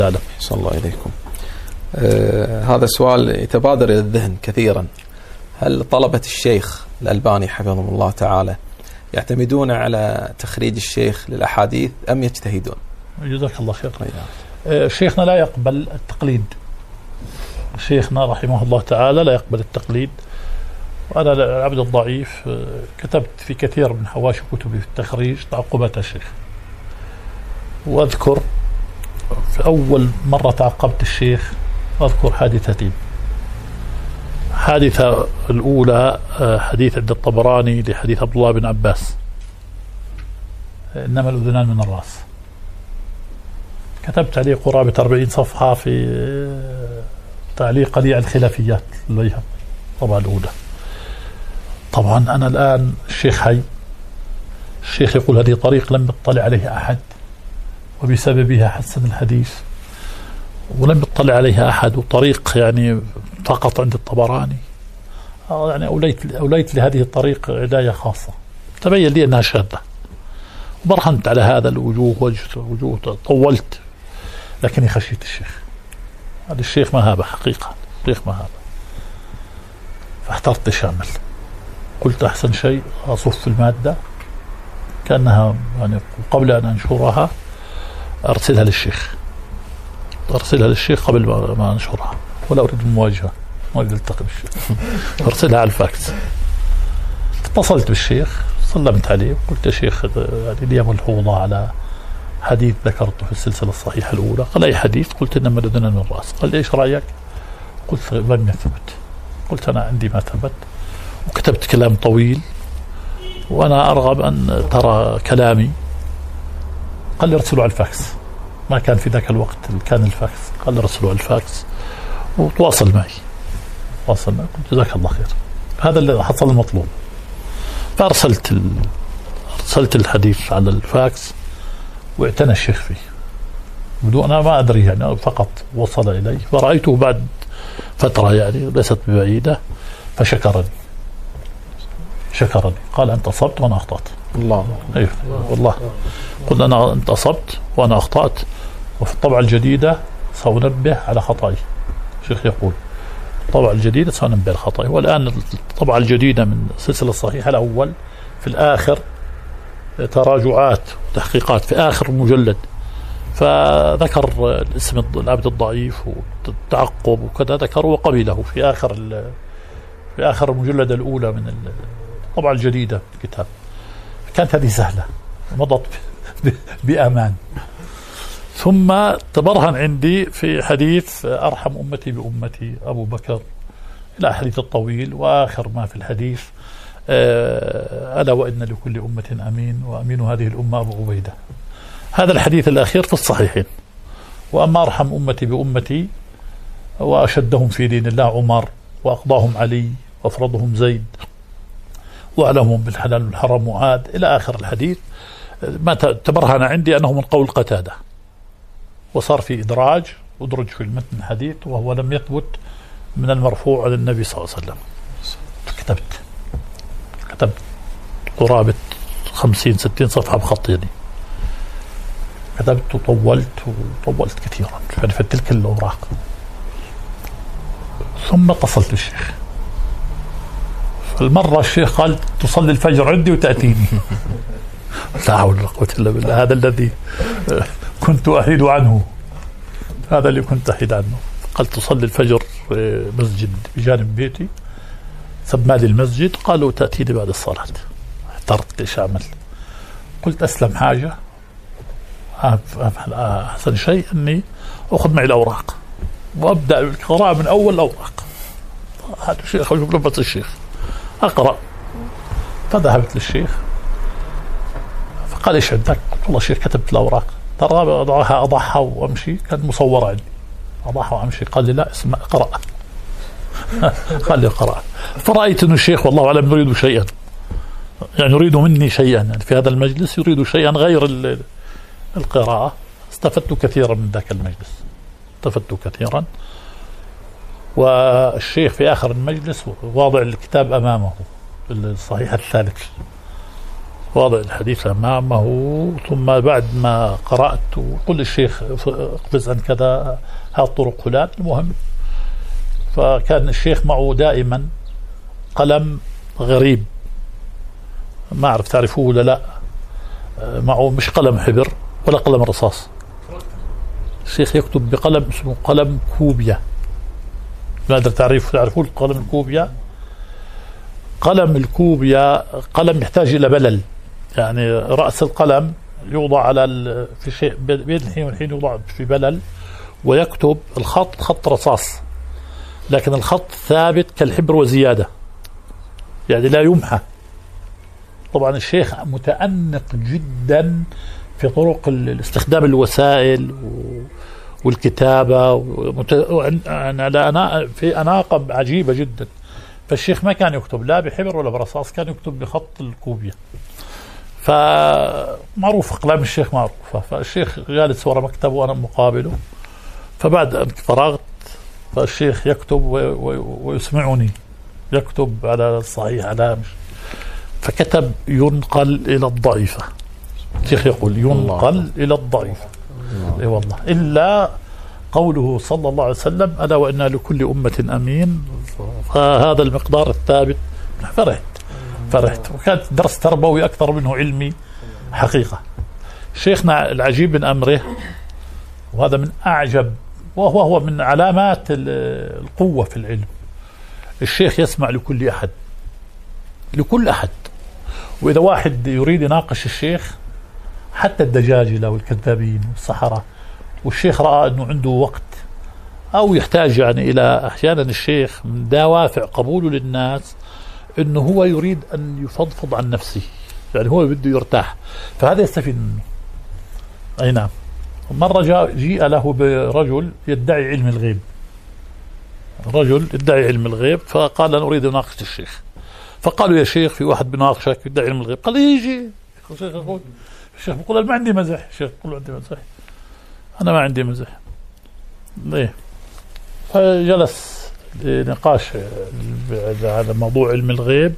صلى الله إليكم. هذا سؤال يتبادر إلى الذهن كثيرا. هل طلبة الشيخ الألباني حفظهم الله تعالى يعتمدون على تخريج الشيخ للأحاديث أم يجتهدون؟ جزاك الله خير. شيخنا لا يقبل التقليد، شيخنا رحمه الله تعالى لا يقبل التقليد. وأنا العبد الضعيف كتبت في كثير من حواشي كتبي في التخريج تعقبات الشيخ، وأذكر في أول مرة تعقبت الشيخ أذكر حادثتين. حادثة الأولى حديث عند الطبراني لحديث عبد الله بن عباس إنما الأذنان من الرأس، كتبت عليه قرابة 40 صفحة في تعليق لي على الخلافيات البيهقي طبعا الأولى. طبعا أنا الآن الشيخ حي، الشيخ يقول هذه طريق لم يطلع عليها أحد وبسببها حسن الحديث، ولم يطلع عليها أحد، وطريق يعني فقط عند الطبراني. يعني أوليت لهذه الطريق عناية خاصة، تبين لي أنها شاذة، وبرهنت على هذا الوجوه وجوه طولت، لكني خشيت الشيخ. هذا الشيخ مهابة حقيقة، الشيخ مهابة، فاحترت شامل. قلت أحسن شيء أصف المادة كأنها يعني قبل أن أنشرها أرسلها للشيخ، قبل ما أنشرها، ولا أريد المواجهة، ما أريد ألتقي بالشيخ، أرسلها على الفاكس. اتصلت بالشيخ، سلمت عليه وقلت يا شيخ يعني لي ملحوظة على حديث ذكرته في السلسلة الصحيحة الأولى. قال أي حديث؟ قلت إنما الأذنان من الرأس. قال إيش رأيك؟ قلت لم يثبت. قلت أنا عندي ما ثبت، وكتبت كلام طويل وأنا أرغب أن ترى كلامي. قال لي ارسلوا على الفاكس، ما كان في ذاك الوقت كان الفاكس. قال لي ارسلوا على الفاكس وتواصل معي. قلت جزاك الله خير، هذا اللي حصل المطلوب. فأرسلت الحديث على الفاكس، واعتنى الشيخ فيه بدون أنا ما أدري، يعني فقط وصل إليه، فرأيته بعد فترة يعني ليست ببعيدة، فشكرني، قال أنت أصبت وأنا أخطأت. الله أيوه والله، قلت أنا أنت أصبت وأنا أخطأت، وفي الطبعة الجديدة سأنبه على خطأي. الشيخ يقول الطبعة الجديدة سأنبه على خطأي. والآن الطبعة الجديدة من السلسلة الصحيحة الأول في الآخر تراجعات وتحقيقات في آخر مجلد، فذكر الاسم العبد الضعيف والتعقب وكذا، ذكر وقبله في آخر المجلد الأولى من الطبعة الجديدة في الكتاب. كانت هذه سهلة، مضت بأمان. ثم تبرهن عندي في حديث أرحم أمتي بأمتي أبو بكر إلى حديث الطويل، وآخر ما في الحديث ألا وإن لكل أمة أمين وأمين هذه الأمة أبو عبيدة. هذا الحديث الأخير في الصحيحين. وأما أرحم أمتي بأمتي وأشدهم في دين الله عمر، وأقضاهم علي، وأفرضهم زيد، وأعلمهم بالحلال والحرام معاذ، إلى آخر الحديث. ما تبرهن عندي أنه من قول قتادة، وصار في إدراج، أدرج في المتن الحديث وهو لم يثبت من المرفوع على النبي صلى الله عليه وسلم. كتبت قرابة 50-60 صفحة بخط يدي، كتبت وطولت كثيرا في تلك الأوراق. ثم اتصلت بالشيخ، فالمرة الشيخ قال تصلي الفجر عندي وتأتيني. لا حول ولا قوة إلا بالله، هذا الذي كنت أحيد عنه، هذا اللي كنت أحيد عنه. قال تصلي الفجر في مسجد بجانب بيتي، سمى لي المسجد، قالوا تأتيني بعد الصلاة. احترت ايش أعمل؟ قلت أسلم حاجة، أحسن شيء أني أخذ معي الأوراق وأبدأ القراءة من أول الأوراق. هذا الشيخ وجبت الشيخ أقرأ. فذهبت للشيخ فقال إيش عندك؟ قلت والله الشيخ كتبت الأوراق، ترى أضعها وأمشي، كانت مصورة عندي، أضعها وأمشي. قال لي لا اسمع اقرأ. قال لي اقرأ. فرأيت أن الشيخ والله أعلم يريد شيئا، يعني يريد مني شيئا، يعني في هذا المجلس يريد شيئا غير القراءة. استفدت كثيرا من ذاك المجلس، استفدت كثيرا. والشيخ في آخر المجلس واضع الكتاب أمامه، الصحيح الثالث، واضع الحديث أمامه، ثم بعد ما قرأت وقل للشيخ اقفز عن كذا، هذه الطرق فلان. المهم فكان الشيخ معه دائما قلم غريب، ما أعرف تعرفوه ولا لا، معه مش قلم حبر ولا قلم رصاص. الشيخ يكتب بقلم اسمه قلم كوبيا. ما أدري تعرفون القلم الكوبيا؟ قلم الكوبيا قلم يحتاج إلى بلل، يعني رأس القلم يوضع على في شيء بين الحين والحين يوضع في بلل، ويكتب الخط خط رصاص، لكن الخط ثابت كالحبر وزيادة، يعني لا يمحى. طبعا الشيخ متأنق جدا في طرق استخدام الوسائل والكتابة، في أناقة عجيبة جدا. فالشيخ ما كان يكتب لا بحبر ولا برصاص، كان يكتب بخط الكوبيا. فمعروف أقلام الشيخ معروفة. فالشيخ جالس وراء مكتبه وأنا مقابله، فبعد أن فرغت فالشيخ يكتب ويسمعني، يكتب على الصحيح على مش. فكتب ينقل إلى الضعيفة. الشيخ يقول ينقل إلى الضعيفة. اي والله، إلا قوله صلى الله عليه وسلم ألا وإن لكل أمة أمين، فهذا المقدار الثابت. فرحت وكانت درس تربوي أكثر منه علمي حقيقة. شيخنا العجيب من أمره، وهذا من أعجب وهو من علامات القوة في العلم، الشيخ يسمع لكل أحد، لكل أحد. وإذا واحد يريد يناقش الشيخ، حتى الدجاجلة والكذابين والسحرة، والشيخ رأى أنه عنده وقت أو يحتاج يعني إلى أحيانا الشيخ من دوافع قبوله للناس أنه هو يريد أن يفضفض عن نفسه، يعني هو بده يرتاح، فهذا يستفيد منه. أي نعم. مرة جيء له برجل يدعي علم الغيب، رجل يدعي علم الغيب، فقال أنا أريد أناقش الشيخ. فقالوا يا شيخ في واحد بناقشك يدعي علم الغيب. قال يجي الشيخ يقول، الشيخ يقول أنا ما عندي مزح. الشيخ يقول عندي مزح، أنا ما عندي مزح. ليه؟ فجلس لنقاش على موضوع علم الغيب.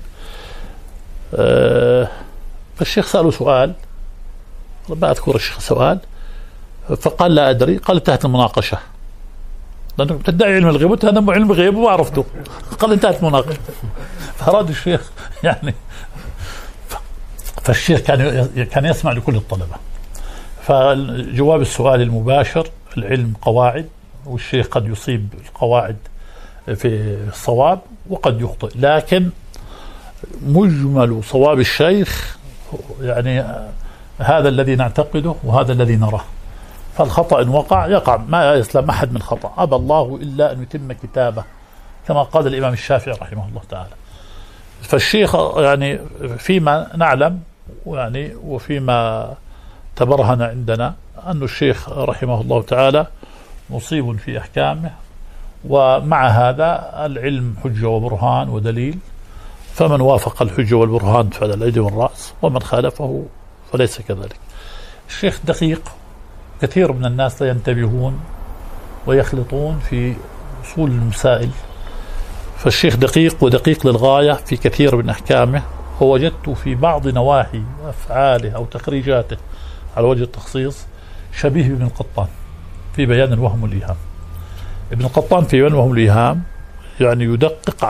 فالشيخ سأله سؤال، ما أذكر الشيخ سؤال، فقال لا أدري. قال انتهت المناقشة، لأنك تدعي علم الغيب وانت هذا علم الغيب وما عرفته. قال انتهت المناقشة. فأراد الشيخ يعني، فالشيخ كان يسمع لكل الطلبة. فجواب السؤال المباشر، العلم قواعد، والشيخ قد يصيب القواعد في الصواب وقد يخطئ، لكن مجمل صواب الشيخ يعني هذا الذي نعتقده وهذا الذي نراه. فالخطأ إن وقع يقع، ما يسلم أحد من خطأ، أبى الله إلا أن يتم كتابه، كما قال الإمام الشافعي رحمه الله تعالى. فالشيخ يعني فيما نعلم يعني وفيما تبرهن عندنا أن الشيخ رحمه الله تعالى مصيب في أحكامه، ومع هذا العلم حجة وبرهان ودليل، فمن وافق الحجة والبرهان فعلى اليد والرأس، ومن خالفه فليس كذلك. الشيخ دقيق، كثير من الناس لا ينتبهون ويخلطون في أصول المسائل، فالشيخ دقيق ودقيق للغاية في كثير من أحكامه. ووجدت في بعض نواحي أفعاله أو تخريجاته على وجه التخصيص شبيه بابن القطان في بيان الوهم والإيهام. ابن القطان في بيان الوهم والإيهام يعني يدقق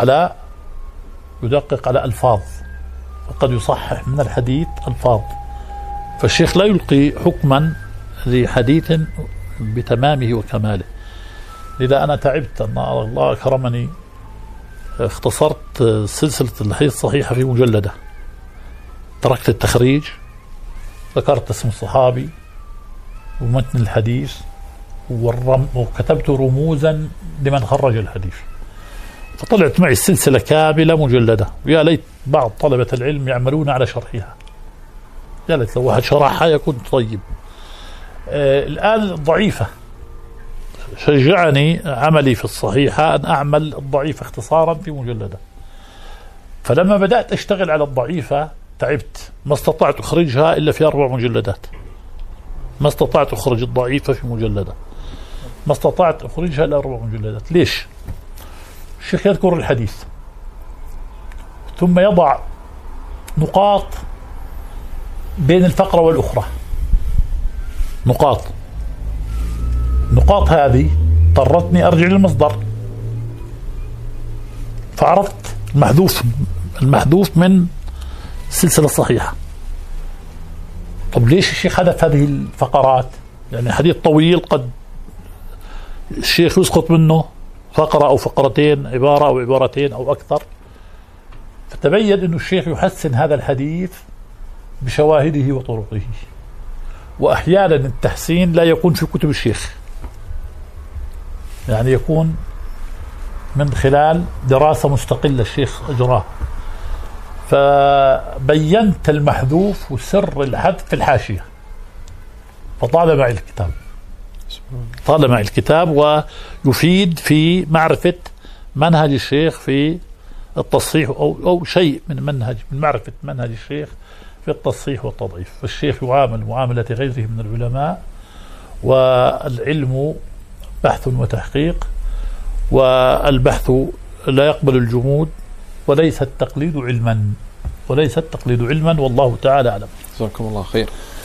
على ألفاظ، وقد يصحح من الحديث ألفاظ. فالشيخ لا يلقي حكما لحديث بتمامه وكماله. لذا أنا تعبت أن الله أكرمني، اختصرت سلسلة الحديث الصحيحة في مجلدة، تركت التخريج، ذكرت اسم الصحابي ومتن الحديث وكتبت رموزا لمن خرج الحديث، فطلعت معي السلسلة كاملة مجلدة. ويا ليت بعض طلبة العلم يعملون على شرحها، يا ليت لو واحد شرحها يكون طيب. الآن ضعيفة، شجعني عملي في الصحيحة أن أعمل الضعيفة اختصارا في مجلدة. فلما بدأت أشتغل على الضعيفة تعبت، ما استطعت أخرجها إلا في 4 مجلدات، ما استطعت أخرج الضعيفة في مجلدة، ما استطعت أخرجها إلا 4 مجلدات. ليش؟ الشيخ يذكر الحديث ثم يضع نقاط بين الفقرة والأخرى نقاط هذه اضطرتني أرجع للمصدر، فعرفت المحذوف من السلسلة الصحيحة. طب ليش الشيخ حذف هذه الفقرات؟ يعني حديث طويل قد الشيخ يسقط منه فقرة أو فقرتين، عبارة أو عبارتين أو أكثر، فتبين أن الشيخ يحسن هذا الحديث بشواهده وطرقه. وأحيانا التحسين لا يكون في كتب الشيخ، يعني يكون من خلال دراسة مستقلة الشيخ أجراها، فبينت المحذوف وسر الحذف في الحاشية، فطال معي الكتاب ويفيد في معرفة منهج الشيخ في التصحيح أو شيء من معرفة منهج الشيخ في التصحيح والتضعيف. فالشيخ يعامل معاملة غيره من العلماء، والعلم بحث وتحقيق، والبحث لا يقبل الجمود، وليس التقليد علما والله تعالى أعلم. جزاكم الله خير.